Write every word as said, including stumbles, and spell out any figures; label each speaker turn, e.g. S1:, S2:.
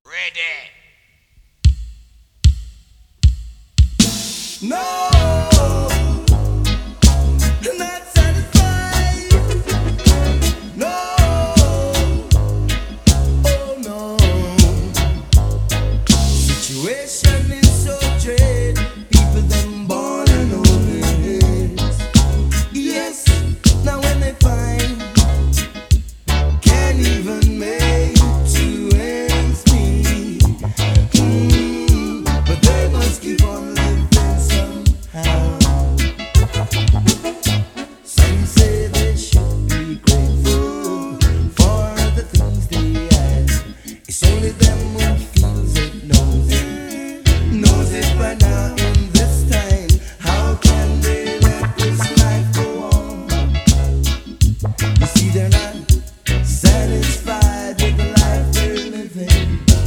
S1: Ready.
S2: No, not satisfied. No, oh no. Situation is so dread. People them born and homeless. Yes, now when they find can't even make two ends meet. Mm, but they must keep on living somehow. Some say they should be grateful for the things they have. It's only them who